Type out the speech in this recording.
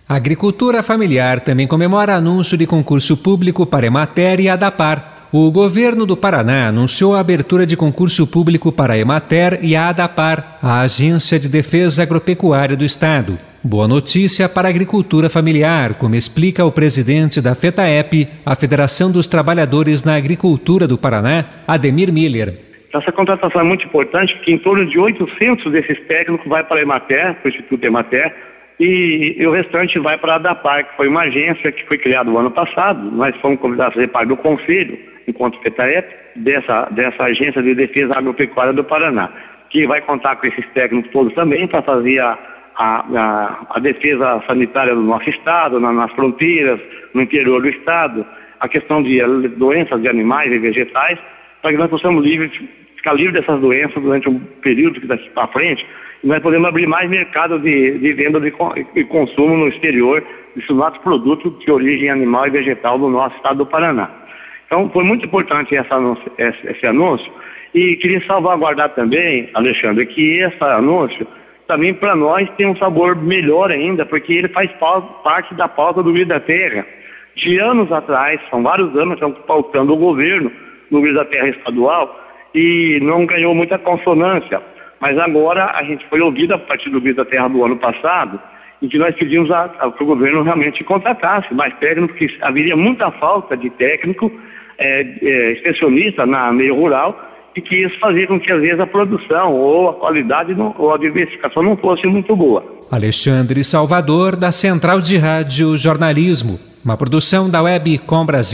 A agricultura familiar também comemora anúncio de concurso público para Emater e ADAPAR. O governo do Paraná anunciou a abertura de concurso público para a Emater e a ADAPAR, a Agência de Defesa Agropecuária do Estado. Boa notícia para a agricultura familiar, como explica o presidente da FETAEP, a Federação dos Trabalhadores na Agricultura do Paraná, Ademir Miller. Essa contratação é muito importante, porque em torno de 800 desses técnicos vai para a Emater, para o Instituto Emater, e o restante vai para a ADAPAR, que foi uma agência que foi criada no ano passado. Nós fomos convidados a fazer parte do conselho, enquanto FETAEP, dessa Agência de Defesa Agropecuária do Paraná, que vai contar com esses técnicos todos também para fazer a defesa sanitária do nosso estado, nas fronteiras, no interior do estado, a questão de doenças de animais e vegetais, para que nós possamos ficar livres dessas doenças durante um período que daqui para frente, e nós podemos abrir mais mercado de venda e consumo no exterior desses nossos produtos de origem animal e vegetal do nosso estado do Paraná. Então, foi muito importante esse anúncio, e queria salvaguardar também, Alexandre, que esse anúncio também para nós tem um sabor melhor ainda, porque ele faz parte da pauta do Vida da Terra. De anos atrás, são vários anos, estamos pautando o governo no Vida da Terra estadual e não ganhou muita consonância. Mas agora a gente foi ouvido a partir do Vida da Terra do ano passado, em que nós pedimos que o governo realmente contratasse mais técnicos, porque haveria muita falta de técnico, especialista na meio rural, e que isso fazia com que às vezes a produção ou a qualidade ou a diversificação não fosse muito boa. Alexandre Salvador, da Central de Rádio Jornalismo, uma produção da Web Com Brasil.